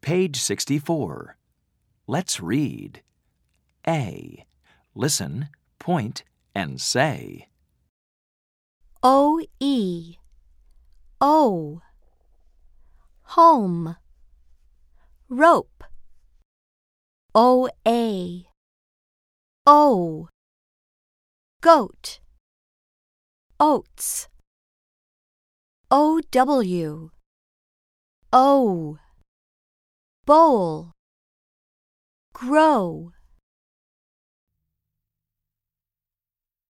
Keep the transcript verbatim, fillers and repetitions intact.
Page sixty-four. Let's read. A. Listen, point, and say. O E O Home Rope O A O Goat Oats O W O Bowl Grow